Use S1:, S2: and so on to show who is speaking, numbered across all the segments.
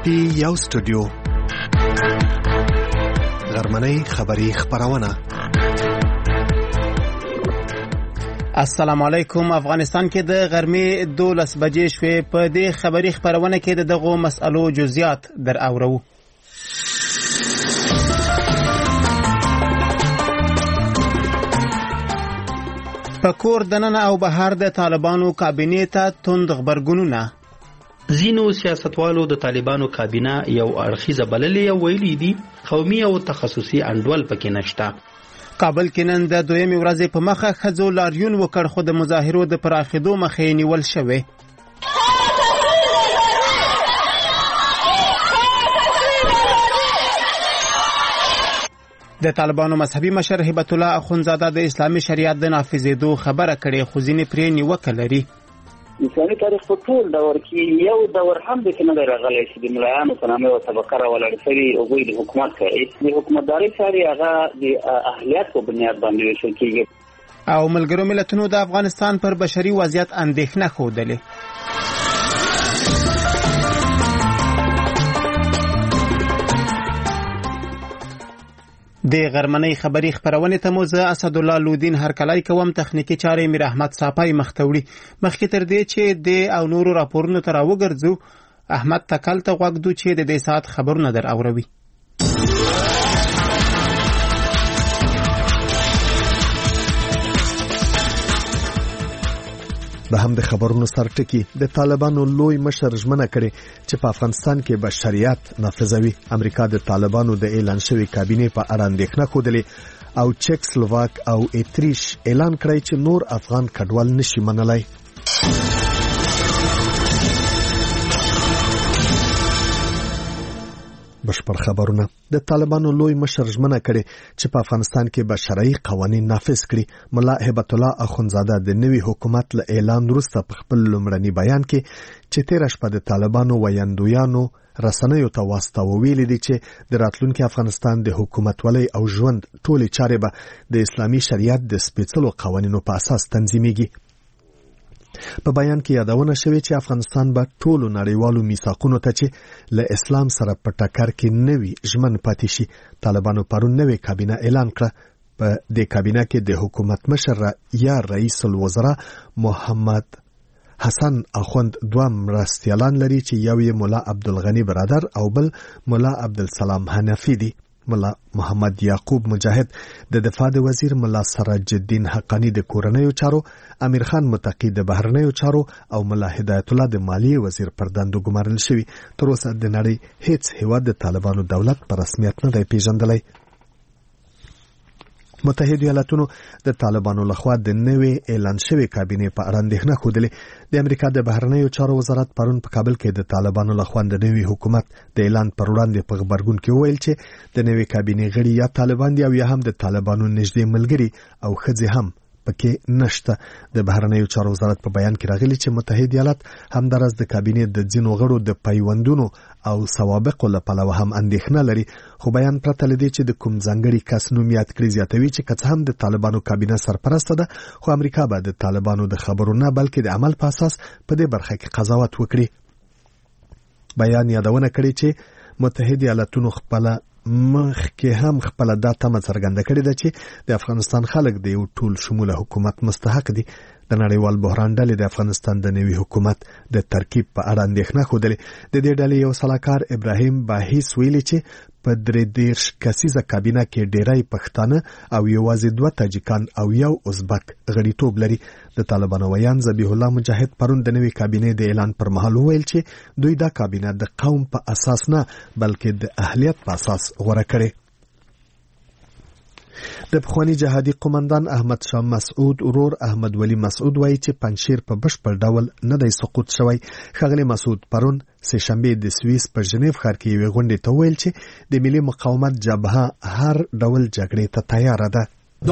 S1: پی یو سټوډیو غرمنۍ خبری خبرونه.
S2: السلام علیکم. افغانستان کې د غرمې 12 بجې شوې. په دې خبری خبرونه کې دغه مسئلو جزئیات در اورو. پکور دننه او بهر د طالبانو کابینې ته توند خبرګونونه.
S3: ځینو سیاستوالو د طالبانو کابینه یو اړخیزه بللې او ویلي دي قومي او تخصصي انډول پکې نشته.
S2: کابل کې نن د دویمې ورځې په مخه ښځو لاریون وکړ، خو د مظاهرو د پراخېدو مخې نیول شوې. د طالبانو مذهبي مشر هبت الله اخونزاده د اسلامي شریعت د نافذېدو خبره کړې، خو ځینې پرې نیوکه لري.
S4: اسلامي تاریخ په ټول دور کې یو دور هم د کې نه راغلی چې د ملایانو په نامه او طبقه راولاړ شوي هغوی د حکومت کوي. د حکومتدارۍ چارې هغه د اهلیت په بنیاد باندې ویشل کېږي.
S2: او ملګرو ملتونو د افغانستان پر بشري وضعیت اندېښنه ښودلې. د غرمنۍ خبری خبرونه ته مو زه اسد الله لودین هرکلای کوم. تخنیکی چارې میر احمد صافی مختوړي. مخکې تر دې چې د او نورو راپورونو ته راوګرځو، احمد تکل ته غوږ دو چې د دې ساعت خبرونه در اوروي.
S1: د هم د خبرونو سرټکی د طالبانو لوی مشر ژمنه کړې چې په افغانستان کې به شریعت نافذوي. امریکا د طالبانو د اعلان شوی کابینې په اړه اندېښنه ښودلې او چک سلوواک او اتریش اعلان کړی چې نور افغان کډوال نشي منلای. بشپړ خبرونه. د طالبانو لوی مشر ژمنه کړې چې په افغانستان کې به شرعي قوانين نافذ کړي. ملا هبت الله اخونزاده د نوي حکومت له اعلان وروسته په خپل لومړني بیان کې چې 13 شپه د طالبانو ویاندویانو رسنیو ته واستاوه ویلي دي چې د راتلونکي افغانستان د حکومت ولې او ژوند ټولې چارې به د اسلامي شریعت د سپېڅلو قوانینو په اساس تنظیمېږي. په بیان کې یادونه شوې چې افغانستان به ټولو نړیوالو میثاقونو ته چې له اسلام سره په ټکر کې نوي ژمن پاتې شي. طالبانو پرون نوې کابینه اعلان کړه. په دې کابینه کې د حکومت مشر یا رئیس الوزرا محمد حسن اخوند دوه مرستیالان لري چې یو یې ملا عبدالغنی برادر او بل ملا عبدالسلام حنفی دی. ملا محمد یعقوب مجاهد د دفاع د وزیر، ملا سراج الدین حقانی د کورنیو چارو، امیر خان متقی د بهرنیو چارو او ملا هدایت الله د مالیې وزیر پر دندو ګمارل شوي. تر اوسه د نړۍ هیڅ هیواد د طالبانو دولت په رسمیت نه دی پیژندلی. متحده ایالاتونو د طالبانو لخوا د نوې اعلان شوی کابینې په اړه اندېښنه ښودلې. د امریکا د بهرنیو چارو وزارت پرون په کابل کې د طالبانو لخوا د نوي حکومت د اعلان پر وړاندې په خبرګون کې وویل چې د نوې کابینې غړي یا طالبان دي او یا هم د طالبانو نږدې ملګري او ښځې هم پکې نشته. د بهرنیو چارو وزارت په بیان کې راغلی چې متحده ایالات همدارس د کابینې د ځینو غړو د پیوندونو او سوابقو له پلوه هم اندېښنه لري. خو بیان پرته له دې چې د کوم ځانګړي کس نوم یاد کړي زیاتوي چې که څه هم د طالبانو کابینه سرپرسته ده، خو امریکا به د طالبانو د خبرو نه بلکې د عمل په اساس په دې برخه کې قضاوت وکړي. بیان یادونه کړي چې متحده ایالاتونو خپله مخکې هم خپل دا تمه څرګنده کړې ده چې د افغانستان خلک د یو ټول شموله حکومت مستحق دي. د نړیوال بحران ډلې د افغانستان د نوي حکومت د ترکیب په اړه اندېښنه ښودلې. د دې ډلې یو سلاکار ابراهیم باهیس ویلي چې په 33 کسیزه کابینه کې ډیری پښتانه او یوازې 2 تاجکان او یو ازبک غړیتوب لري. د طالبانو ویان ذبیح الله مجاهد پرون د نوي کابینې د اعلان پر مهال وویل چې دوی دا کابینه د قوم په اساس نه بلکې د اهلیت په اساس غوره کړي. د پخوانی جهادي قومندان احمد شاه مسعود ورور احمد ولی مسعود وایي چې پنځشیر په بشپړ ډول نه دی سقوط شوی. ښاغلی مسعود پرون سه شنبه د سویس په ژنیو ښار کې یوې غونډې ته ویل چې د ملي مقاومت جبهه هر ډول جګړې ته تیار ده.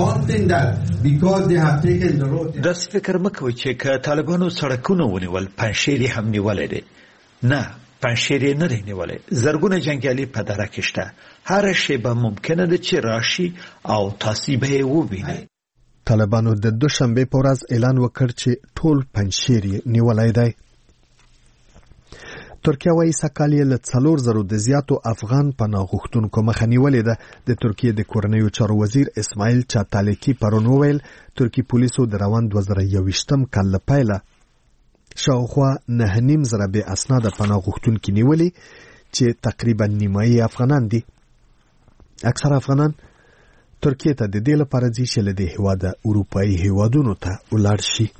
S5: داس فکر مکوئ چې که طالبانو سړکونه ونیول پنځشیر هم نیولای دي. نه، پنځشیر نه دی نیولای. زرګونه جنګیالي په دره کې شته. هر شی به ممکنه ده چې راشي او تاسو به یې ووینئ.
S1: طالبانو د دوشنبه په ورځ اعلان وکړ چې ټول پنځشیر نیولای دی. ترکیه وايي سکال یې له 4,000 د زیاتو افغان پناه غوښتونکو مخه نیولې ده. د ترکیه د کورنیو چارو وزیر اسماعیل چاتالیکی پرون وویل ترکی پولیسو د روان 2021م کال له پیله شاوخوا 9,500 بې اسناده پناه غوښتونکي نیولي چې تقریبا نیمایي افغانان دي. اکثر افغانان ترکیه ته د دې لپاره ځي چې له دې هېواده اروپایي هېوادونو ته ولاړ شي.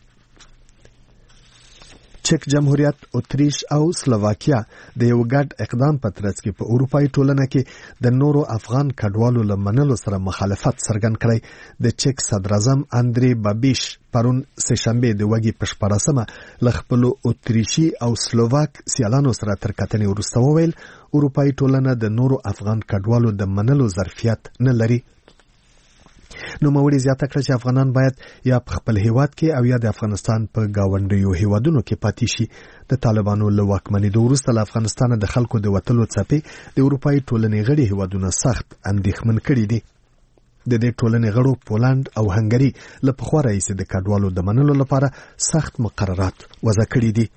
S1: چک جمهوریت، اتریش او سلوواکیا د یو ګډ اقدام په ترڅ کې په اروپایي ټولنه کې د نورو افغان کډوالو له منلو سره مخالفت څرګند کړی. د چک صدراعظم اندری بابیش پرون سهشنبه د وګي په 14مه له خپلو اتریشي او سلوواک سیالانو سره تر کتنې وروسته وویل اروپایي ټولنه د نورو افغان کډوالو د منلو ظرفیت نه لري. نوموړي زیاته کړه چې افغانان باید یا په خپل هیواد کې او یا د افغانستان په گاونډیو هیوادونو کې پاتې شي. د طالبانو له واکمنېدو وروسته له افغانستانه د خلکو د وتلو څپې د اروپایي ټولنې غړي هیوادونه سخت اندېښمن کړي دي. د دې ټولنې غړو پولند او هنګري له پخوا راهیسې د کډوالو د منلو لپاره سخت مقررات وضع کړي دي.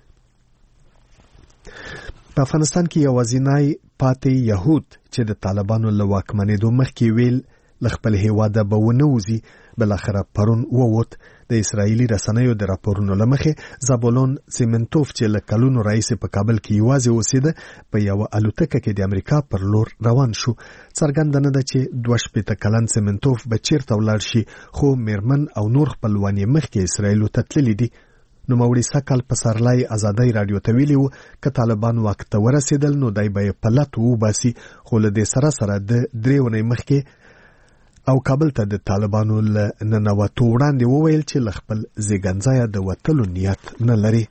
S1: په افغانستان کې یوازینی پاتې یهود چې د طالبانو له واکمنېدو مخکې ویل له خپل هیواده به ونه وځي بلاخره پرون ووت. د اسرایلی رسنیو د راپورونو له مخې زابولون سیمنتوف چې له کلونو راهیسې په کابل کې یوازې اوسېده په یوه الوتکه کې د امریکا پر لور روان شو. څرګنده نه ده چې 22 کلن سیمنتوف به چیرته ولاړ شي خو میرمن او نور خپلوان یې مخکې اسرایلو ته تللي دي. نوموړي سکل په سرلای ازادۍ رادیو ته ویلي وو که طالبان واک ته ورسېدل نو دی به یې په لټ وباسي خو له دې سره د 3 اونۍ مخکې او کابل ته د طالبانو له ننوتو وړاندې وویل چې له خپل زیږنځایه د وتلو نیت نه لري.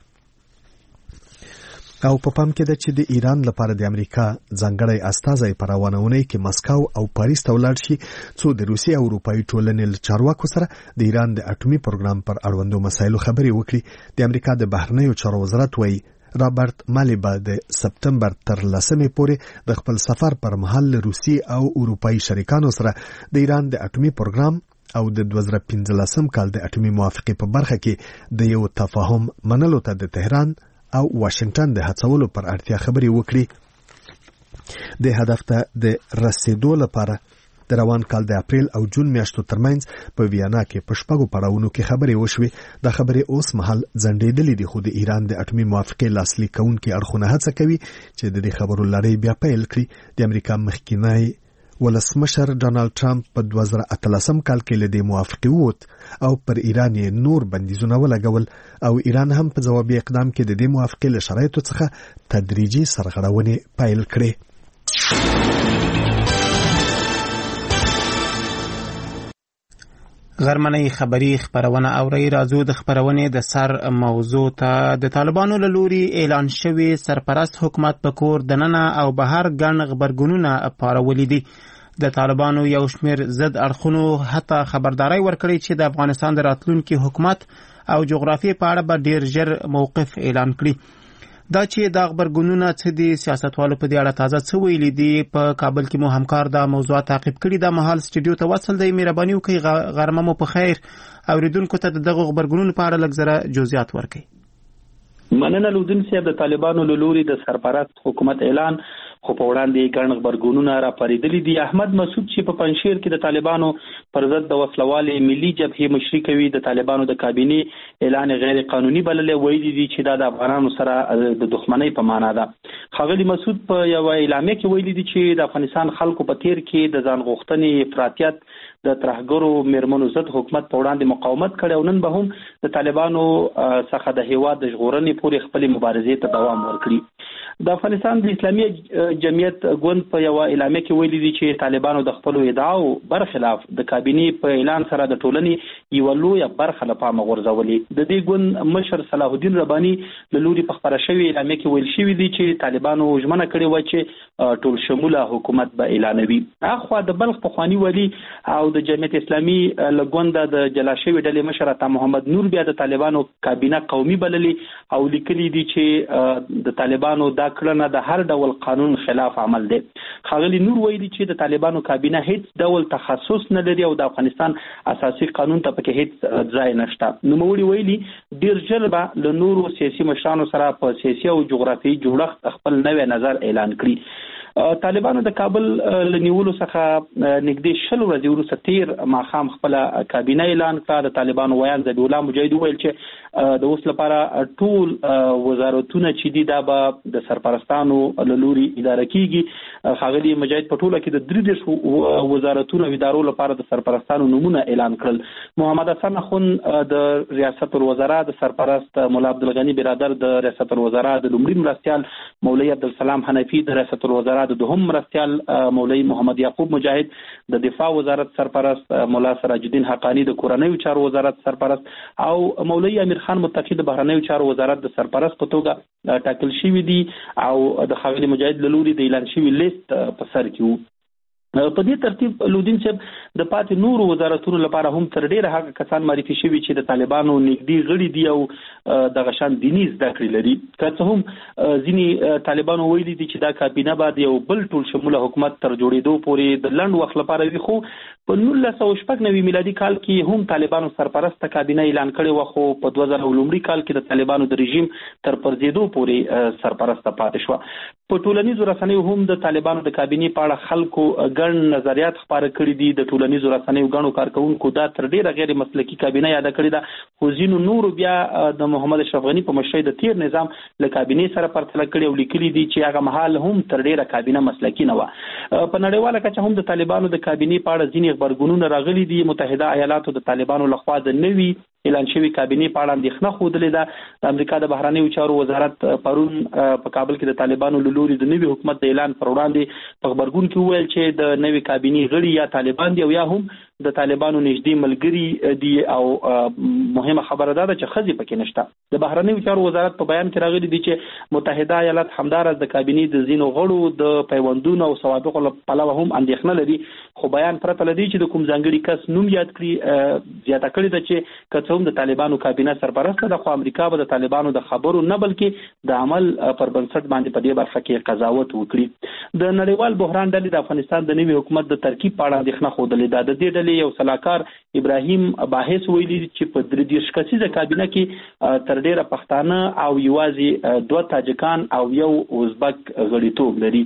S1: او په پام کې ده چې د ایران لپاره د امریکا ځانګړی استازی په روانه اونۍ کې مسکو او پاریس ته ولاړ شي څو د روسیې او اروپایي ټولنې له چارواکو سره د ایران د اټومي پروګرام پر اړوندو مسایلو خبرې وکړي. د امریکا د بهرنیو چارو وزارت وایي رابرټ مالیبا د سپتمبر تر 10 پورې د خپل سفر پر مهال له روسي او اروپایي شریکانو سره د ایران د اټومي پروګرام او د 2015 کال د اټومي موافقې په برخه کې د یو تفاهم منلو ته د تهران او واشنگټن د هڅولو پر اړتیا خبرې وکړي. د هدف ته د رسیدو لپاره د روان کال د اپریل او جون میاشتو ترمنځ په ویانا کې په شپږو پړاوونو کې خبرې وشوې. دا خبرې اوس مهال ځنډېدلې دي خو د ایران د اټومي موافقې لاسلیک کوونکي اړخونه هڅه کوي چې د دې خبرو لړۍ بیا پیل کړي. د امریکا مخکینی ولسمشر ډانلډ ټرمپ په 2018 کال کې له دې موافقې ووت او پر ایران یې نور بندیزونه ولګول او ایران هم په ځوابي اقدام کې د دې موافقې له شرایطو څخه تدریجي سرغړونې پیل کړې.
S2: غرمنۍ خبری خبرونه اوري. راځو د خبرونې د سر موضوع ته. د طالبانو له لوري اعلان شوی سرپرست حکومت په کور دننه او بهر ګڼ غبرګونونه پارولي دي. د طالبانو یو شمېر ضد اړخونو حتی خبرداري ورکړې چې د افغانستان د راتلونکي حکومت او جغرافیې په اړه به ډیر ژر موقف اعلان کړي. دا چې دا خبرګونونه څه دي سیاستوالو په دې اړه تازه څه ویلي دي. په کابل کې مو همکار دا موضوع تعقیب کړي. دا مهال سټوډیو ته وصل دی. مهرباني وکړئ غرمه مو په خیر اوریدونکو ته دغه خبرګونونو په اړه لږ زره جزئیات ورکړئ.
S3: مننه لودین صاحب. د طالبانو له لوري د سرپرست حکومت اعلان خو په وړاندې ګڼ خبرګونونه راپارېدلي دي. احمد مسعود چې په پنځشیر کې د طالبانو پر ضد د وسلوالې ملي جبهې مشري کوي د طالبانو د کابینې اعلان غیر قانوني بللی ویلي دي چې دا د افغانانو سره د دښمنۍ په معنا ده. ښاغلي مسعود په یو اعلامیه کې ویلي دي چې د افغانستان خلکو په تیر کې د ځان غوښتنې افراطیت د ترهګرو میرمنو ضد حکومت په وړاندې مقاومت کړی او نن به هم د طالبانو څخه د هیواد د ژغورنې پورې خپلې مبارزې ته دوام ورکړي. د افغانستان د اسلامي جمعیت ګوند په یو اعلامیه کې ویلي دي چې طالبانو د خپلو ادعاو برخلاف د کابینې په اعلان سره د ټولنې یوه لویه برخه له پامه غورځولې. د دې ګوند مشر صلاح الدین رباني له لوري په خپره شوې اعلامیه کې ویل شوي دي چې طالبانو ژمنه کړې وه چې ټول شموله حکومت به اعلانوي. اخوا د بلخ پخواني والي او او د جمعیت اسلامي لګونده د جلاشوي ډلې مشر عطا محمد نور بیا د طالبانو کابینه قومي بللې او لیکلي دي چې د طالبانو دا کړنه د هر ډول قانون خلاف عمل دی. ښاغلي نور ویلي چې د طالبانو کابینه هیڅ ډول تخصص نه لري او د افغانستان اساسي قانون ته پکې هیڅ ځای نشته. نوموړي ویلي ډیر ژر به له نورو سیاسي مشرانو سره په سیاسي او جغرافیایي جوړښت خپل نوی نظر اعلان کړي. طالبانو د کابل لنیولو څخه نږدې 20 ورځې وروسته تیر ماښام خپل کابینه اعلان کړه. د طالبانو ویان ذبیح الله مجاهد ویل چې د اوس لپاره ټول وزارتونه چې دي دا به د سرپرستانو له لوري اداره کیږي. ښاغلي مجاهد په ټوله کې د 33 وزارتونو ادارو لپاره د سرپرستانو نمونه اعلان کړل. محمد حسن اخون د ریاست الوزرا د سرپرست، مولا عبدالغنی برادر د ریاست الوزرا د لومړي مرستیال، مولوی عبدالسلام حنفی د ریاست الوزرا د دوهم مرستیال، مولوی محمد یعقوب مجاهد د دفاع وزارت سرپرست، مولا سراج الدین حقانی د کورنیو چارو وزارت سرپرست او مولوی امیر خان متقی د بهرنیو چارو وزارت د سرپرست په توګه ټاکل شوي دي او د ښاغلي مجاهد له لوري د اعلان شوي لیست په سر کې وو. په دې ترتیب لودین صاحب د پاتې نورو وزارتونو لپاره هم تر ډیره هغه کسان معرفي شوي چې د طالبانو نږدې غړي دي او د غشان دیني زده کړې لري. که څه هم ځینې طالبانو ویلي دي چې دا کابینه باید یو بل ټول شموله حکومت تر جوړېدو پورې د لنډ وخت لپاره وي، خو په 1996 میلادي کال کې هم طالبانو سرپرسته کابینه اعلان کړې وه، خو په 2000 کال کې د طالبانو د رژیم تر پرځېدو پورې سرپرسته پاتې شوه. په ټولنیزو رسنیو هم د طالبانو د کابینې په اړه خلکو ګڼ نظریات خپاره کړي دي. د ټولنیزو رسنیو ګڼو کارکونکو دا تر ډیره غیر مسلکي کابینه یاده کړې ده، خو ځینو نورو بیا د محمد اشرف غني په مشرۍ د تیر نظام له کابینې سره پرتله کړي او لیکلي دي چې هغه مهال هم تر ډیره کابینه مسلکي نه وه. په نړیواله کچه هم د طالبانو د کابینې په اړه ځینې غبرګونونه راغلي دي. متحده ایالاتو د طالبانو لخوا د نوي اعلان شوی کابینې په اړه اندېښنه ښودلې ده. د امریکا د بهرنیو چارو وزارت پرون په کابل کې د طالبانو له لوري د نوي حکومت د اعلان پر وړاندې په غبرګون کې وویل چې د نوي کابینې غړي یا طالبان دي او یا هم د طالبانو نږدې ملګري دي او مهمه خبره ده چې ښځې پکې نشته. د بهرنیو چارو وزارت په بیان کې راغلي دي چې متحده ایالات همداراز د کابینې د ځینو غړو د پیوندونو او سوابقو له پلوه هم اندېښنه لري، خو بیان پرته له دې چې د کوم ځانګړي کس نوم یاد کړي زیاته کړې ده چې که څه هم د طالبانو کابینه سرپرسته ده، خو امریکا به د طالبانو د خبرو نه بلکې د عمل پر بنسټ باندې په دې برخه کې قضاوت وکړي. د نړیوال بحران ډلې د افغانستان د نوي حکومت د ترکیب په اړه اندېښنه ښودلې ده. د دې ډلې یو سلاکار ابراهیم باحث ویلي چې په 33 کسیزه کابینه کې تر ډیره پښتانه او یوازې 2 تاجکان او یو ازبک غړیتوب لري.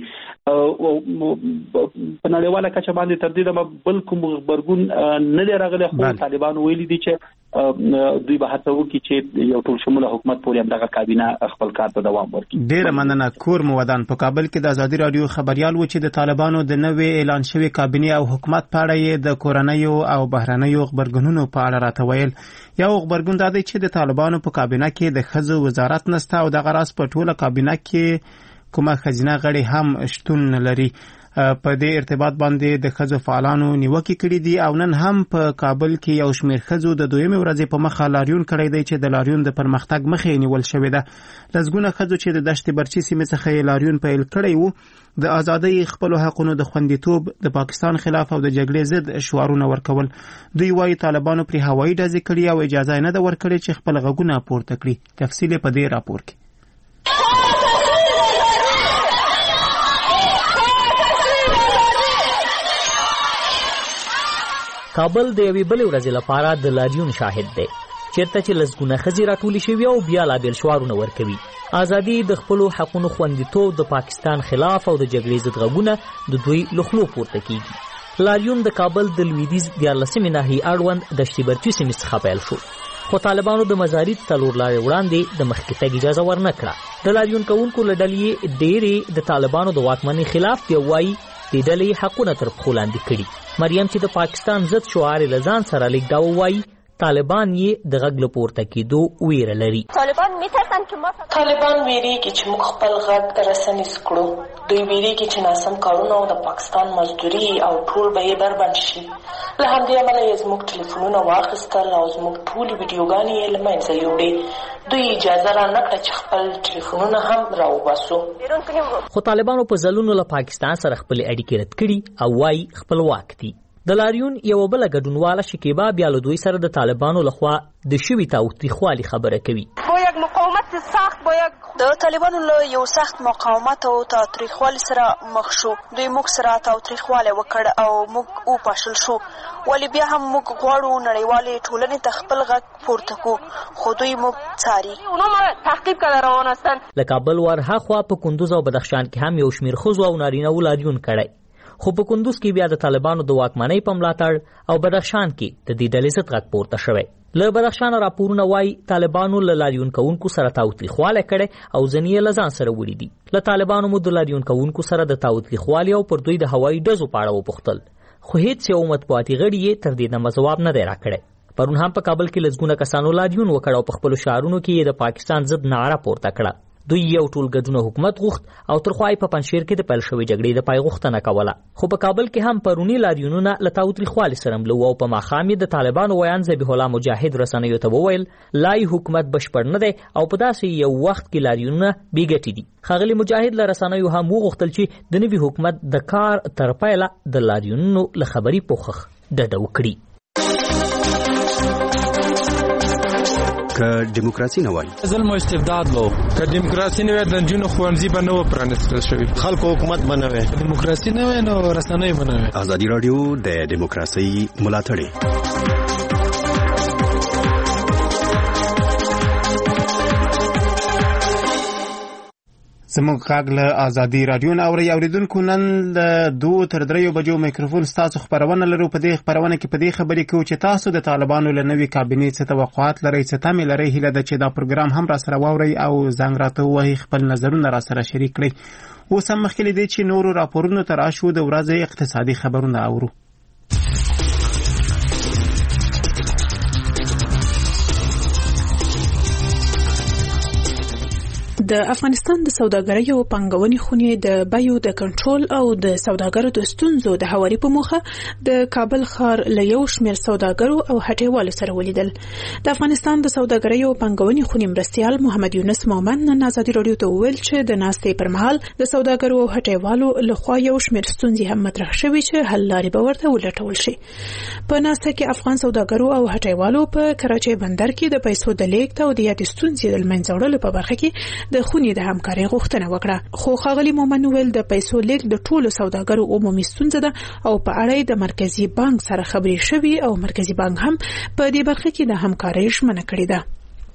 S3: په نړیواله کچه باندې تر دې بل کوم غبرګون نه دی راغلی، خو طالبانو ویلي دي چې دوی به هڅه وکړي چې یو ټول شموله حکومت پورې همدغه کابینه خپل کار ته دوام ورکړي.
S2: ډیره مننه. کور مو ودان په کابل کې د ازادي رادیو خبريال و چې د طالبانو د نوې اعلان شوی کابینه او حکومت په اړه یې د کورنیو او بهرنیو خبرګونونو په اړه راته ویل. یو خبرګون دا دی چې د طالبانو په کابینه کې د ښځو وزارت نشته او دغه راز په ټوله کابینه کې کومه ښځینه غړي هم شتون نه لري. په دې ارتباط باندې د ښځو فعالانو نیوکې کړې دي او نن هم په کابل کې یو شمېر ښځو د دویمې ورځې په مخه لاریون کړی دی چې د لاریون د پرمختګ مخې نیول شوې ده. لسګونه ښځو چې د دشت برچي سیمې څخه یې لاریون پیل کړی و د ازادۍ، خپلو حقونو د خوندیتوب، د پاکستان خلاف او د جګړې ضد شعارونه ورکول. دوی وایي طالبانو پرې هوایي ډزې کړي او اجازه نه ده ورکړې چې خپل غږونه پورته کړي. تفصیل په دې راپور کې.
S6: کابل د یوې بلې ورځې لپاره د لاریون شاهد دی، چېرته چې لسګونه ښځې راټولې شوي او بیا لا بېل شعارونه ورکوي. ازادي، د خپلو حقونو خوندیتوب، د پاکستان خلاف او د جګړې ضد غږونه د دوی له خولو پورته کېږي. لاریون د کابل د لویدیځ 14مې ناحیې اړوند دشت برچي سیمې څخه پیل شو، خو طالبانو د مزارید څلور لارې وړاندې د مخکې تګ اجازه ورنه کړه. د لاریون کوونکو له ډلې ډېرې د طالبانو د واکمنۍ خلاف دی، وایي دې ډلې حقونه تر پښو لاندې کړي. مریم چې د پاکستان ضد شعار له ځان سره لیږداوه وایي طالبان یې د غږ له پورته کېدو ویره لري.
S7: طالبان ویریږي چې موږ خپل غږ رسنیز کړو. دوی ویریږي چې ناسم کارونه او د پاکستان مزدوري او ټول به یې بربند شي. له همدې امله یې زموږ ټلیفونونه واخیستل او زموږ ټولې ویډیوګانې یې له منځه یوړې. دوی اجازه رانه کړه چې خپل ټلیفونونه هم راوباسو.
S6: خو طالبانو په ځلونو له پاکستان سره خپلې اړیکې رد کړي او وایي خپلواک دي. د لاریون یو بل ګډونواله شکیبا بیا له دوی سره د طالبانو لخوا د شوي تاوتریخوالي خبره کوي.
S8: د طالبانو له یو سخت مقاومت او تاوتریخوالي سره مخ شو. دوی موږ سره تاوتریخوالی وکړ او موږ وپاشل شو. ولې بیا هم موږ غواړو نړیوالې ټولنې ته خپل غږ پورته کړو، خو دوی موږ څاري.
S6: له کابل ورهاخوا په کندوز او بدخشان کې هم یو شمېر ښځو او نارینه‌و لاریون کړی، خو په کندوز کې بیا د طالبانو د واکمنۍ په ملاتړ او بدخشان کې د دې ډلې ضد غږ پورته شوی. له بدخشان راپورونه وایي طالبانو له لاریون کوونکو سره تاوتریخوالی کړی او ځینې یې له ځان سره وړي دي. له طالبانو مو د لاریون کوونکو سره د تاوتریخوالي او پر دوی د هوایي ډزو په اړه وپوښتل، خو هیڅ یو مطبوعاتي غړي یې تر دې دمه ځواب نه دی راکړی. پرون هم په کابل کې لسګونه کسانو لاریون وکړ او په خپلو شعارونو کې یې د پاکستان ضد نعره پورته کړه. دوی یو ټول ګډونه حکومت غوښت او تر خوا یې په پنجشیر کې د پیل شوې جګړې د پای غوښتنه کوله. خو په کابل کې هم پروني لاریونونه له تاوتریخوالي سره مله وو او په ماښام یې د طالبانو ویان ذبیح الله مجاهد رسنیو ته وویل لای حکومت بشپړ نه دی او په داسې یو وخت کې لاریونونه بې ګټې دي. ښاغلي مجاهد له رسنیو هم وغوښتل چې د نوي حکومت د کار تر پیله د لاریونونو له خبري پوښښ ډډه وکړي.
S9: که دیموکراسي نه وای
S10: ظلم او استبداد وو، که دیموکراسي نه وای د نجونو ښوونځي به نه و پرانیستل شوي،
S11: خلکو حکومت به نه وای،
S10: دیموکراسي نه وای نو رسنۍ به نه وای.
S9: ازادي راډیو د دیموکراسي ملاتړ
S2: زموږ غږ له ازادي راډیو نه اورئ. اوریدونکو نن د 2 تر 3 بجو میکروفون ستاسو خبرونه لرو. په دې خبرونه کې په دې خبرې کوو چې تاسو د طالبانو له نوې کابینې څه توقعات لرئ، څه تمې لرئ. هیله ده چې دا پروګرام هم را سره واورئ او زنګ راته ووهئ، خپل نظرونه را سره شریک کړئ. اوس هم مخکې له دې چې نورو راپورونو ته راشو د ورځې اقتصادي خبرونه اورو.
S12: د افغانستان د سوداګرۍ او پانګونې خونې د بیو د کنټرول او د سوداګرو د ستونزو د هواري په موخه د کابل ښار له یو شمېر سوداګرو او هټیوالو سره ولیدل. د افغانستان د سوداګرۍ او پانګونې خونې مرستیال محمد یونس مومن نن ازادي راډیو ته وویل چې د ناستې پر مهال د سوداګرو او هټیوالو لخوا یو شمېر ستونزې هم مطرح شوي چې حل لارې به ورته ولټول شي. په ناسته کې افغان سوداګرو او هټیوالو په کراچۍ بندر کې د پیسو د لیږد او د یادې ستونزې د منځه وړلو په برخه کې د خونې د همکارۍ غوښتنه وکړه. خو ښاغلي مومن وویل د پیسو لیږد د ټولو سوداګرو عمومي ستونزه ده او په اړه د مرکزي بانک سره خبرې شوي او مرکزي بانک هم په دې برخه کې د همکارۍ ژمنه کړې ده.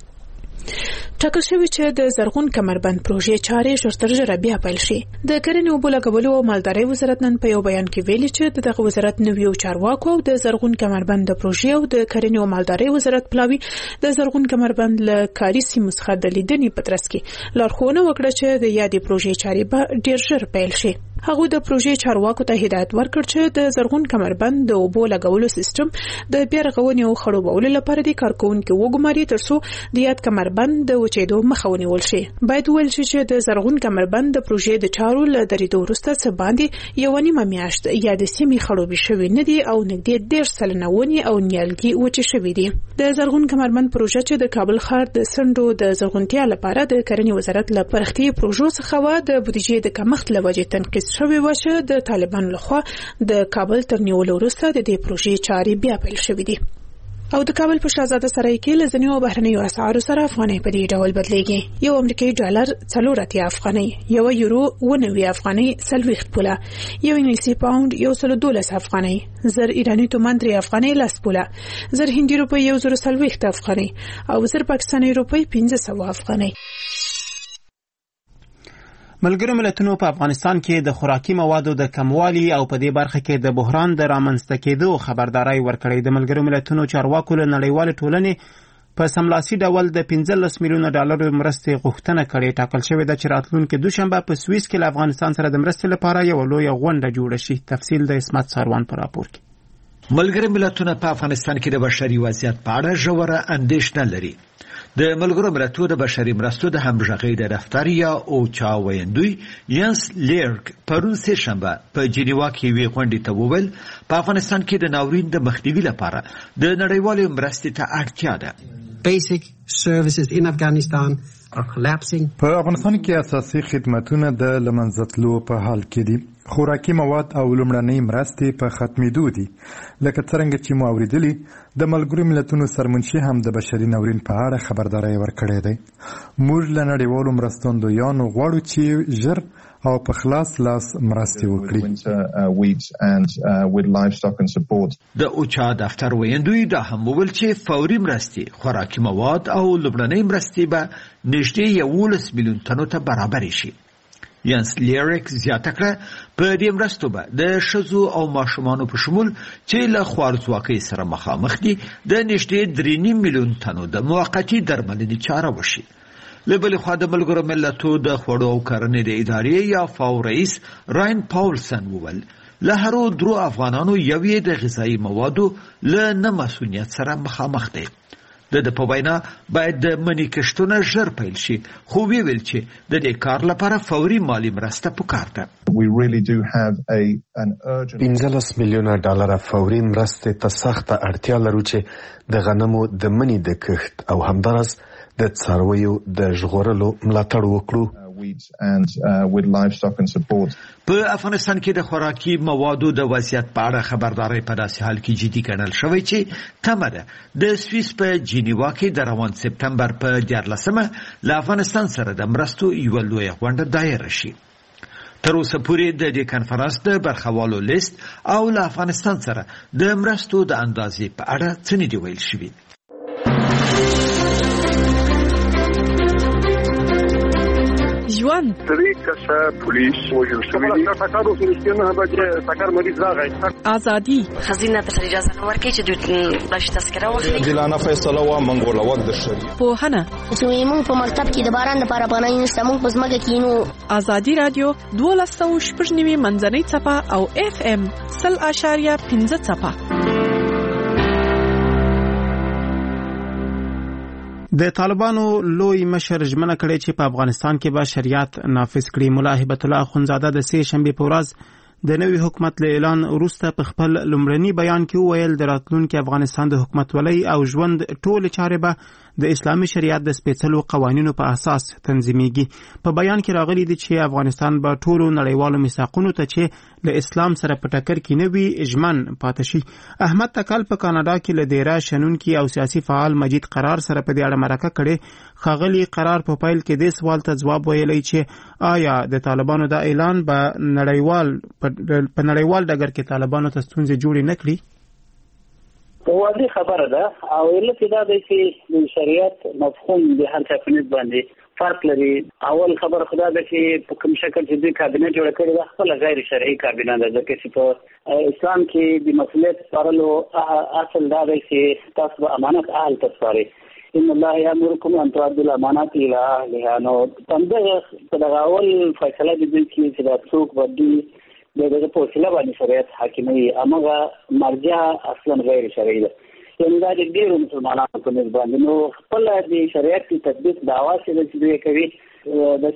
S12: ټاکل شوی چې د زرغون کمربند پروژې چارې ژر تر ژره بیا پیل شي. د کرنې اوبو لګولو او مالدارۍ وزارت نن په یو بیان کې ویلي چې دغه وزارت نویو چارواکو او د زرغون کمربند د پروژې او د کرنې او مالدارۍ وزارت پلاوي د زرغون کمربند له کاري سیمو څخه د لیدنې په ترڅ کې لارښوونه وکړه چې د یادې پروژې چارې به ډیر ژر پیل شي. هغه د پروژې چارواکو ته هدایت ورکړ چې د زرغون کمربند د اوبو لګولو سیستم د بیا رغونې او خړوبولو لپاره د کارکونکو وګماري ترڅو د یاد کمربند د وچېدو مخه ونیول شي. باید ویل شي چې د زرغون کمربند د پروژې د چارو له درېدو وروسته څه باندې یو نیمه میاشت یا د سیمې خړوبې شوي نه دي او نږدې 1.5 سلنه ونې او نیالګي وچې شوي دي. د زرغون کمربند پروژه چې د کابل ښار د سندو د زرغونتیا لپاره د کرنې وزارت له پرختي پروژو څخه و د بودیجې د کمښت له وجې تنقیص شوی و چې د طالبانو لخوا د کابل تر نیولو وروسته د دې پروژې چارې بیا پیل شوې دي. او د کابل په شاهزاده سرای کې له ځینو بهرنیو اسعارو سره افغانۍ په دې ډول بدلېږي. یو امریکایي ډالر 4 افغانۍ، یو یورو 90 افغانۍ 40 پوله، یو انګلیسي پاوند 112 افغانۍ، زر ایرانی تومان 3 افغانۍ 10 پوله، زر هندي روپۍ 140 افغانۍ او زر پاکستاني روپۍ 1500 افغانۍ.
S2: ملګرو ملتونو په افغانستان کې د خوراکي موادو د کموالي او په دې برخه کې د بحران د رامنځته کېدو خبرداري ورکړې. د ملګرو ملتونو چارواکو له نړیوال ټولنې په سملاسي ډول د 15 میلیونه ډالر مرستې غوښتنه کړې. ټاکل شوې ده چې راتلونکي دوشنبه په سویس کې له افغانستان سره د مرستې لپاره یو لوی غونډه جوړه شي. تفصیل د اسمت ساروان په راپور کې.
S5: ملګرو ملتونو په افغانستان کې د بشري وضعیت په اړه ژوره اندېښنه لري. د ملګرو ملتونو د بشري مرستو د همغږۍ د دفتر یا اوچا ویندوی ینس لیرک پرون سهشنبه په جنیوا کې وی غونډې ته وویل په افغانستان کې د ناورین د مخنیوي لپاره د نړیوالو مرستې ته اړتیا ده.
S13: Basic
S11: services in Afghanistan are collapsing.
S13: په افغانستان کې اساسي خدماتونه د لمنځتلو په حال کې دي. خوراکي مواد او لومړنۍ مرستې په ختمېدو دي. لکه څرنګه چې مو اورېدلي د ملګرو ملتونو سرمنشي هم د بشري ناورین په اړه خبرداری ورکړی دی. موږ له نړیوالو مرستندویانو غواړو چې ژر او په خلاص لاس مرستې وکړي.
S5: د اوچا دفتر ویندوی دا هم وویل چې فوري مرستې، خوراکي مواد او لومړنۍ مرستې به نږدې 11 میلیون تنو ته برابرې شي. ینس لیریک زیاته کړه په دې مرستو به د ښځو او ماشومانو په شمول چې له خوارځواکۍ سره مخامخ دي د نږدې 3.5 میلیون تنو د موقتي درملنې چاره وشي. له بلې خوا د ملګرو ملتو د خوړو او کرنې د ادارې یا فاو رئیس راین پاولسن وویل له هرو درو افغانانو یو یې د غذایي موادو له نه مسؤلیت سره مخامخ دی. د په وینا باید د منی کښتونه ژر پیل شي، خو ویل چې د دې کار لپاره فوري مالی مرسته پکار ده.
S14: 15 میلیونه ډالر فوري مرستې ته سخته اړتیا لرو چې د غنمو د منی د کښت او همدارس د څارویو د ژغورلو ملاتړ وکړو.
S5: په افغانستان کې د خوراکي موادو د وضعیت په اړه خبرداري په داسې حال کې جدي ګڼل شوی چې تمه ده د سویس په جنیوا کې د روان سپتمبر په 14مه له افغانستان سره د مرستو یوه لویه غونډه دایره شي. تر اوسه پورې د دې کنفرانس د برخوالو لیست او له افغانستان سره د مرستو د اندازې په اړه څه نه دي ویل شوي.
S15: ژوند پولیس وژل شوی ازادي
S16: خزینه ته اجازه نه ورکړي چې دوی بلش تذکره واخلي.
S10: دلانه فیصله وا منګوله وخت د شری
S15: پوهنه
S17: چې موږ په مکتب کې د باران لپاره پناه نشته، موږ په ځمکه کې نو.
S15: ازادي رادیو 12.9 منځنۍ څپه او FM 0.5 څپه.
S2: د طالبانو لوی مشر ژمنه کړې چې په افغانستان کې به شریعت نافذ کړي. ملا هبت الله اخونزاده د سه شنبه په ورځ د نوي حکومت له اعلان وروسته په خپل لومړني بیان کې وویل د راتلونکي افغانستان د حکومتولۍ او ژوند ټول چارې به د اسلامي شریعت د سپېڅلو قوانینو په اساس تنظیمېږي. په بیان کې راغلي دي چې افغانستان به ټولو نړیوالو میثاقونو ته چې له اسلام سره په ټکر کې نه وي ژمن پاتې شي. احمد تکل په کاناډا کې له دیره شنونکي او سیاسي فعال مجید قرار سره په دې اړه مرکه کړې. ښاغلي قرار په پیل کې دې سوال ته ځواب ویلی چې آیا د طالبانو دا اعلان به په نړیوال ډګر کې طالبانو ته ستونزې جوړې نه کړي؟
S4: واضح خبره ده او علت دا دی چې د شریعت مفهوم د هر چا په نسبت باندې فرق لري. اول خبر خدا ده چې په کوم شکل چې دوی کابینه جوړه کړې ده خپل غیر شرعي کابینه ده، ځکه چې په اسلام کې د مسؤلیت سپارلو اصل دا دی چې تاسو به امانت اهل ته سپارئ. ان الله یامرکم ان تؤدوا الامانات الى اهلها. نو په دغه اول فیصله د دوی کې چې دا څوک به دوی دغه په وسیله باندې شریعت حاکموي، امغه مرجع اصلا غیر شرعي ده. یعنې دا د ډېرو مسلمانانو په نسبت باندې نو خپل د شریعت کې تطبیق دعوا چې دوی کوي د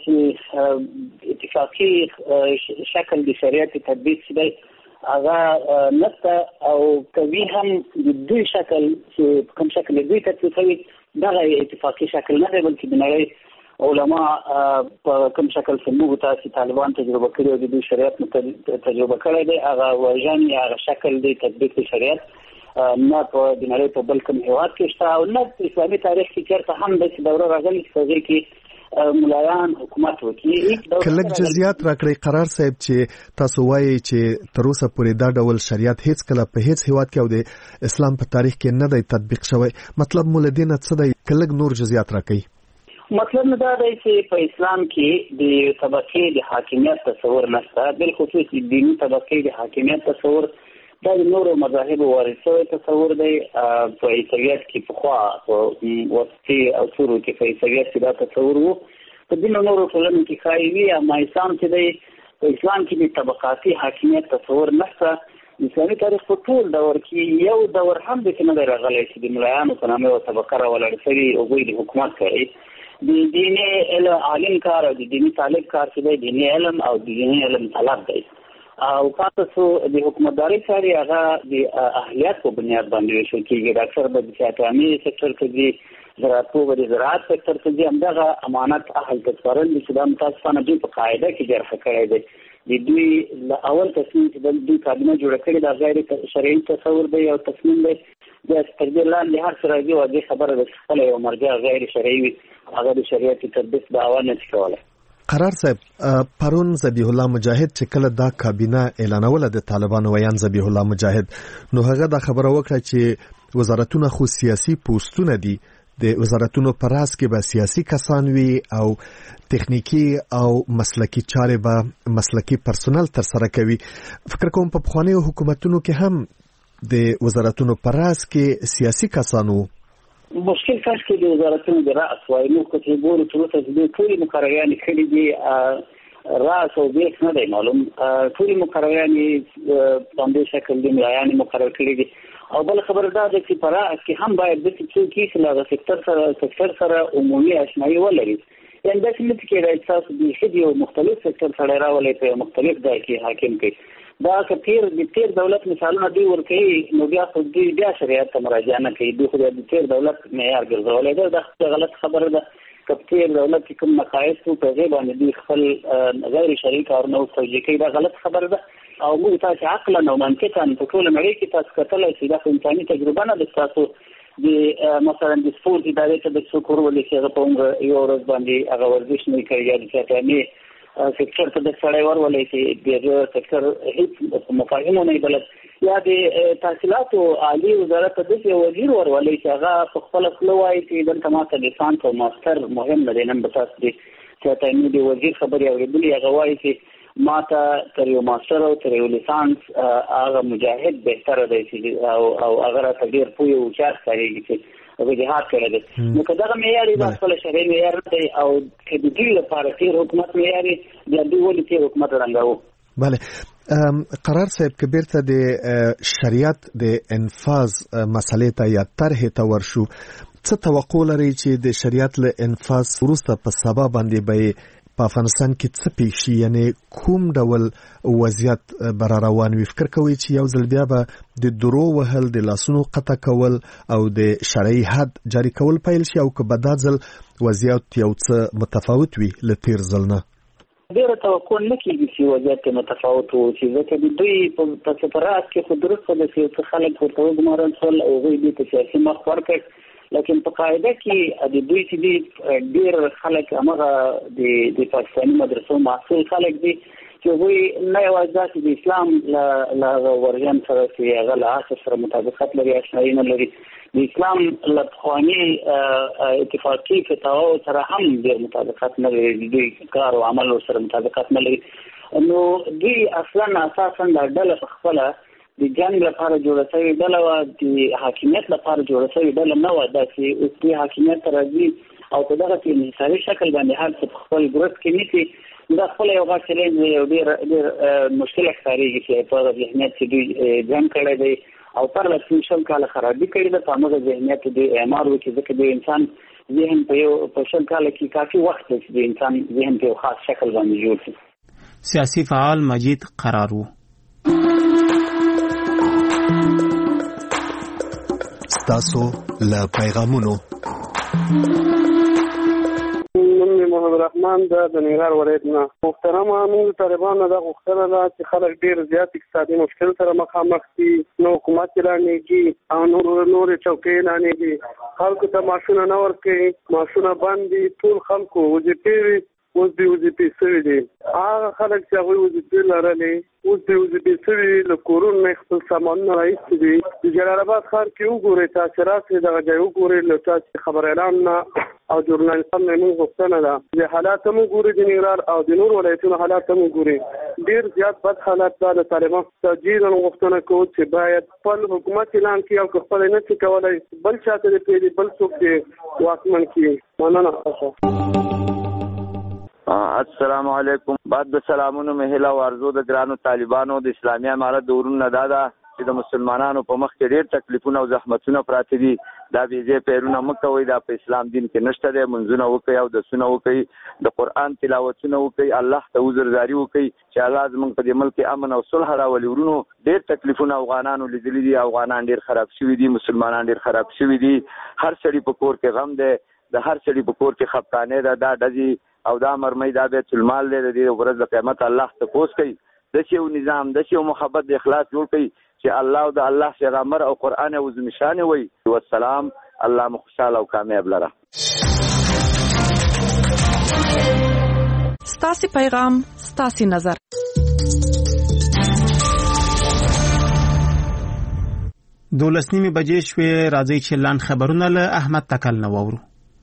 S4: اتفاقي شکل د شریعت تطبیق چې دی هغه نشته او کوي هم د دوی شکل چې کوم شکل دوی تطبیقوي دغه اتفاقي شکل نه دی، بلکې د نړۍ علما په کوم شکل سموږ تاسو طالبان تجربه کړی او د شریعت تجربه کړی دی هغه وژن یا هغه شکل دی تطبیق د شریعت نه په د نړۍ په بل کوم هیواد کې شته او نه په اسلامي تاریخ کې چېرته هم داسې دوره راغلې چې په هغې کې ملایان حکومت وکړي.
S1: کلک جزئیات راکړئ قرار صاحب چې تاسو وایي چې تر اوسه پورې دا ډول شریعت هیڅ کله په هیڅ هیواد کې او د اسلام په تاریخ کې نه دی تطبیق شوی. مطلب مو له دې نه څه دی؟ کلک نور جزئیات راکړئ.
S4: مطلب نه دا دی چې په اسلام کې د طبقې د حاکمیت تصور نشته، بالخصوص د دیني طبقې د حاکمیت تصور دا د نورو مذاهبو وارد شوی تصور دی. په عیسویت کې پخوا په وسطي او سورو کې په عیسویت کې دا تصور و، په ځینو نورو ټولنو کې ښایي وي، اما اسلام چې دی په اسلام کې د طبقاتي حاکمیت تصور نشته. اسلامي تاریخ په ټول دور کې یو دور هم د نه دی راغلی چې د ملایانو په نامه یوه طبقه راولاړه شوي هغوی د حکومت کوي. د دیني علم عالم کار او د دیني طالب کار چې دی دیني علم او د دیني علم طلب دی او تاسو د حکومتداري چارې هغه د اهلیت په بنیاد باندې ویشل کېږي. ډاکټر به د سیاحتامي سکتر کې ځي، زراعت سکتر ته دي همدغه امانت اهل تسپارل چې د متاسفانه دوی په قاعده کې جرح کړی دی. د دوی اول تصمیم چې د دوی کابینه جوړه کړې دا غیر شرعي تصور دی او تصمیم دی د تقدیر لاندې هر څه راځي او د خبره د خپل یو مرجع غیر شرعي وي هغه د شریعت تطبیق دعوا نه کوله.
S1: قرار صاحب پرون ذبیح الله مجاهد چې کله دا کابینه اعلانوله د طالبانو ویان ذبیح الله مجاهد نو هغه دا خبره وکړه چې وزارتونه خو سیاسي پوسټونه دي د وزارتونو پر راس کې به سیاسي کسان وي او تخنیکی او مسلکی چارې به مسلکی پرسونل تر سره کوي. فکر کوم په پخوانیو حکومتونو کې هم د وزارتونو پر راس کې سیاسي کسانو
S4: مشکل کاش کې د وزارتونو د راس وای نو کومې ګورو تر اوسه د ټول مقرریان کړي دي راس او بیس نه دی معلوم ټول مقرریان باندې شکل دي ملایان مقرر کړي دي او بل خبر دا ده چې پر راس کې هم باید د څه کې چې لا سکتر سره عمومي آشنایي ولري یعنی د څه کې د احساس د خدي او مختلف سکتر سره راولي په مختلف ځای کې حاکم کوي دا کثیر د تیر دولت مثالونه دی ورکوي نو بیا خو دوی بیا شریعت ته مراجعه نه کوي دوی خو د تیر دولت معیار ګرځولای دی دا غلط خبره ده کثیر دولت کوم نقایص په ځای باندې دوی خپل غیر شرعي کارونه توجیه کوي دا غلط خبره ده او موږ تاسو عقلا او منطقا په ټول نړۍ کې تاسو کتلای شئ دا انساني تجربه نه ده تاسو د مثلا د سپورت ادارې ته د څوکور ولې چې په یو ورځ باندې هغه ورزش نه کوي یا چې ته سکتر ته د سړی ورولې چې د سکتر هیڅ مفاهیم نه بلد یا د تحصیلاتو عالی وزارت د وزیر ورولې چې هغه خپل خپلوای چې دلته ماته لیسانس او ماستر مهم نه دي نن به تاسو دې چې ته د وزیر خبري اورېدلې هغه وایي چې ماته تر یو ماستر او تر یو لیسانس هغه مجاهد بهتره دی او هغه ته ډیر پوهه او چار کوي چې هغه جهاد کړی دی نو کله معیاري د خپل شرعي معیار دی او د دې لپاره چې حکومت معیاري د دوی ولې چې حکومت رنګاو.
S1: بله قرار صاحب کبیر ته د شریعت د انفاذ مسلې ته یا طرح ته ورشو څه توقع لري چې د شریعت له انفاذ وروسته په سبا باندې به په افغانستان کې څه پیښ شي یعنی کوم ډول وضعیت بر روان وي فکر کوي چې یو ځل بیا به د درو وهل د لاسونو قطع کول او د شرعي حد جاری کول پیل شي او که به دا ځل وضعیت یو څه متفاوت وي له تیر ځل نه
S4: ډیره توقع نه کېږي چې وضعیت متفاوت وي چې ځکه د دوی په سفرات کې خو درسته د څه خلک ورته وګمارل شول او دوی د سیاسي مخ ورکړ لیکن په قاعده کې د دوی چې ډیر خلک هغه د پاکستاني مدرسو محصول خلک دي چې دوی نه یوازې د اسلام له ورژن سره چې هغه له اساس سره مطابقت لري آشنایي نه لري د اسلام له قواني اتفاقي فتاوا سره هم د مطابقت نه لري د کار او عمل سره مطابقت نه لري نو دوی اصلا اساسا د ډله خپل د جنگ لپاره جوړه شوې ډله و د حاکمیت لپاره جوړه شوې ډله نه و دا چې اوس د حاکمیت راځي او په دغه کې انحصاري شکل باندې هر څه خپل ګروپ کې نیسي دا خپل یو غاښ چیلنج یو ډېر مشکل ښکارېږي چې په ذهنیت کې دوی جنګ کړی دی او پر لسم شل کاله خرابي کړې ده په هغه ذهنیت د اعمار و چې ځکه د انسان ذهن په شل کاله کې کافي وخت دی چې د انسان ذهن په خاص شکل باندې جوړ شي.
S2: سیاسي فعال مجید قرار و
S1: تاسو له پیغامونو
S18: محمد رحمان د ننګرهار ولایت نه محترمه موږ طالبانو د غوښتنه ده چې خلک ډیر زیات اقتصادي مشکل سره مخامخ دي نو حکومت رانیږي او نور چوکۍ رانیږي خلکو ته معاشونه نه ورکوي معاشونه بند دي ټول خلکو وظیفې اوس د وظیفې سوي دي هغه خلک چې هغوی وظیفې لرلې اوس د وظیفې سوي له کورونو نه خپل سامانونه راایستي دي د جلال آباد ښار کې وګورئ تاسې راسئ دغه ځای وګورئ له تاسې خبر اعلان نه او ژورنالستان نه موږ غوښتنه ده د حالات هم وګورئ د ننګرهار او د نور ولایتونو حالات هم وګورئ ډېر زیات بد حالات ده د طالبانو تجدیدا غوښتنه کوو چې باید خپل حکومت اعلان کړي او که خپل نه شي کولی بل چاته دې پرېږدي بل څوک دې واکمن کړي مننه.
S19: السلام علیکم بعد د سلامونو مهله ورزو د ګرانو طالبانو د اسلامي امارت دورونه دادا چې د مسلمانانو په مخ کې ډېر تکلیفونه او زحمتونه پراته دي دا بيځه پیرونه مکوئ، دا په اسلام دین کې نشته دی. منځونه وکړئ او دسونه وکړئ، د قرآن تلاوتونه وکړئ، الله ته عذرداري وکړئ چې الله زموږ په دې ملک امن او صلح راولي. ورونو ډېر تکلیفونه افغانانو لیدلي دي، افغانان ډېر خراب شوي دي، مسلمانان ډېر خراب شوي دي. هر سړي په کور کې غم دی، د هر سړي په کور کې خفقانې ده. دا ډزې او دا مرمۍ دا بیت المال دی، د دې ورځ د قیامت الله تپوس کوي. داسې یو نظام، داسې یو محبت د اخلاص جوړ کړئ چې الله او د الله پیغمبر او قرآن او زمشانه وي. والسلام، الله مو خوشاله او کامیاب لره.
S15: ستاسو پیغام، ستاسو نظر.
S2: دولسنیمې بجې شوې. راځي چې لاند خبرونه له احمد تکل نه واورو.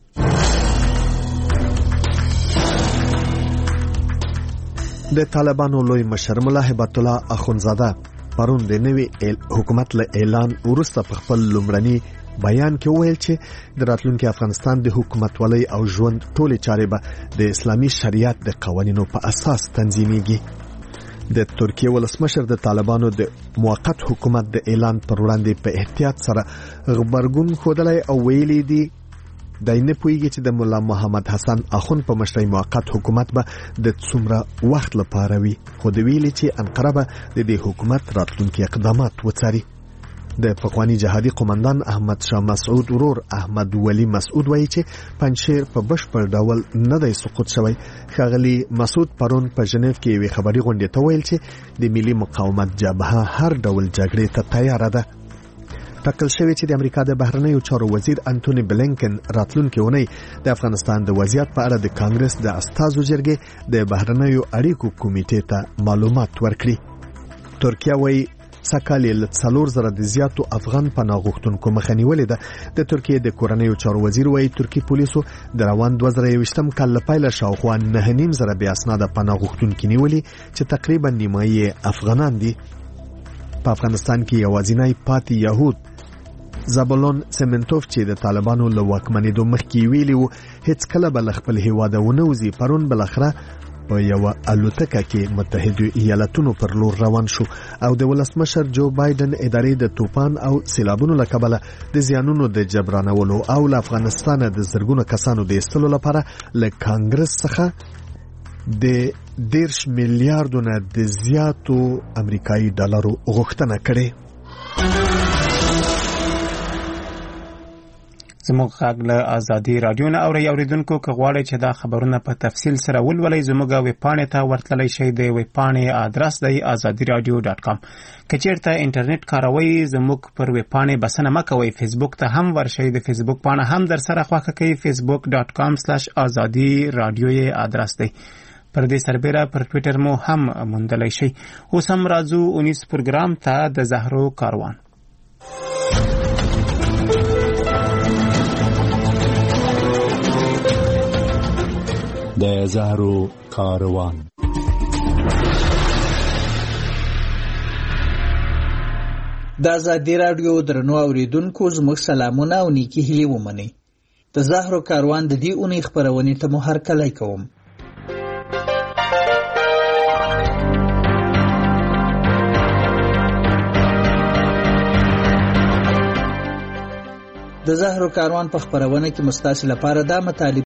S1: د طالبانو لوی مشر ملا هبت الله اخونزاده پرون د نوي حکومت له اعلان وروسته په خپل لومړني بیان کې وویل چې د راتلونکي افغانستان د حکومت ولۍ او ژوند ټولې چارې به د اسلامي شریعت د قوانینو په اساس تنظیمېږي. د ترکیه ولسمشر د طالبانو د موقت حکومت د اعلان پر وړاندې په احتیاط سره غبرګون ښودلی او ویلي دي دای نه پوهیږي چې د مولا محمد حسن اخون په مشرۍ موقت حکومت به د څومره وخت لپاره وي، خو د ویلي چې انقره به د دې حکومت راتلونکي اقدامات وڅاري. د پخوانی جهادي قومندان احمد شاه مسعود ورور احمد ولی مسعود وایي چې پنځشیر په بشپړ ډول نه دی سقوط شوی. ښاغلي مسعود پرون په ژنیف کې یوې خبري غونډې ته ویل چې د ملي مقاومت جبهه هر ډول جګړې ته تیاره ده. ټاکل شوی چې د امریکا د بهرنیو چارو وزیر انټونی بلینکن راتلونکي اونۍ د افغانستان د وضعیت په اړه د کانګرس د استازو جرګې د بهرنیو اړیکو کمیټې ته معلومات ورکړي. ترکیه وایي سکهال له 4000 د زیاتو افغان پناه غوښتونکو مخه نیولې ده. د ترکیه د کورنیو چارو وزیر وایي ترکی پولیسو د روان 2023م کال له پیله شاوخوا 9.5 بې اسناده پناه غوښتونکي نیولي چې تقریبا نیمایي افغانان دي. په افغانستان کې یوازینی پاتې یهود زابلون سمنټوف چې د طالبانو له واکمنېدو مخکې ویلي وو هیڅ کله به له خپل هیواده ونه وځي، پرون بالاخره په یوه الوتکه کې متحدو ایالتونو پر لور روان شو او د ولسمشر جو بایدن ادارې د طوفان او سیلابونو له کبله د زیانونو د جبرانولو او له افغانستان د زرګونو کسانو د ایستلو لپاره له کانګرس څخه د 10 میلیارډو نه د زیاتو امریکایي ډالرو غوښتنه کړې.
S2: زموږ غږ له ازادي رادیو نه اوریدونکو که غواړئ چې دا خبرونه په تفصیل سره ولولئ زموږ ویبپاڼې ته ورتللی شئ. د ویبپاڼې آدرس دی azadiradio.com. که چیرته انټرنیټ کاروئ زموږ پر ویبپاڼې بسنه مه کوئ، فیسبوک ته هم ورشئ، د فیسبوک پاڼه هم در سره خوښه کړئ. facebook.com/azadiradio یې آدرس دی. پر دې سربېره پر ټویټر مو هم موندلی شئ. اوس هم راځو 19 پروګرام ته د زهرو کاروان.
S20: د زهرو کاروان.
S21: د ازادي رادیو درنو اوریدونکو زموږ سلامونه او نیکی هیلې ومنئ. د زهرو کاروان د دې اونۍ خپرونې ته مو هرکلی کوم. د زهرو کاروان په خپرونه کې مستاسو لپاره دا مطالب